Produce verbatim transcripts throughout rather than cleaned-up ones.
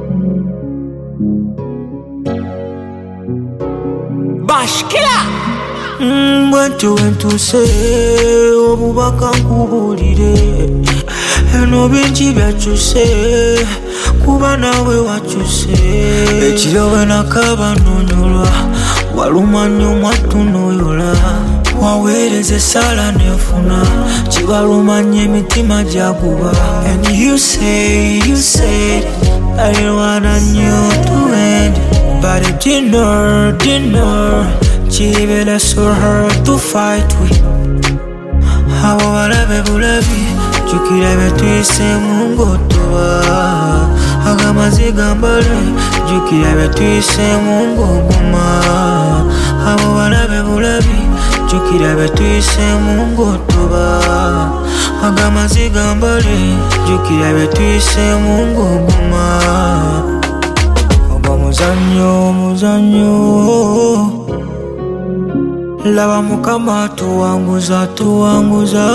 Bash killer. Mm, Bwentu wentu se obubaka nkubulire eno bingi byakyuse kuba nawe wakyuse ekiro bwe nakaba nonyolwa waluma nnyo mwatunoyola waweereza essala nefuna kibaluma nnyo emitima gyaguba and you say, you said I didn't wanna you to end but it didn't, didn't Chibela so hard to fight with Abo balabe bulabi Jukirabe tuyise mungo tuwa Agamazi gambale Jukirabe tuyise mungo guma Abo balabe bulabi Jukirabe tuyise mungo tuwa Agamazi gambale Jukirabe tuyise mungo guma Oba muzanyo, muzanyo Lava mukama tuwanguza tuwanguza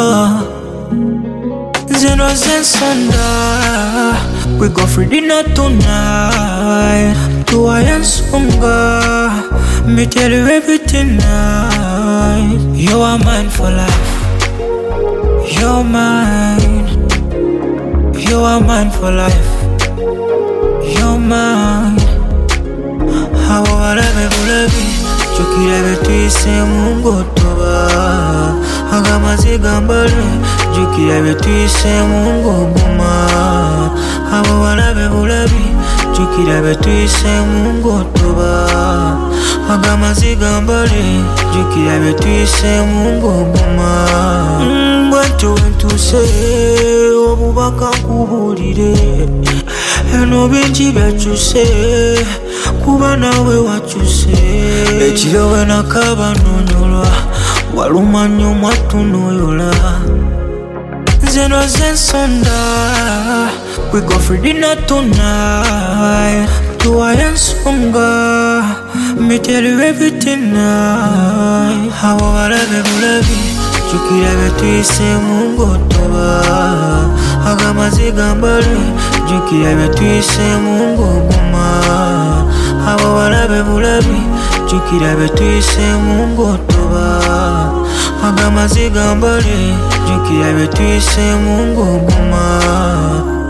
Zeno zensonda We go for dinner tonight Tuwayansonga Me tell you everything night You are mine for life You're mine You are mine for life You're mine How whatever bulabi Jukirabe tuyise mungo tuba Agamazi gambale Jukirabe tuyise mungo guma Abo balabe bulabi Jukirabe tuyise mungo tuba Agamazi gambale Jukirabe tuyise mungo guma mm, Bwentu wentu se obubaka nkubulire eno bingi byakyuse kuba nawe wakyuse ekiro bwe nakaba nonyolwa waluma nnyo mwatunoyola zeno zensonda we go for dinner tonight tuwayansonga me tell you everything night abo balabe bulabi jukirabe tuyise mungo tuba agamazi gambale Jukirabe tuyise mungo guma Abo balabe bulabi Jukirabe tuyise mungo tuba Agamazi gambale Jukirabe tuyise mungo guma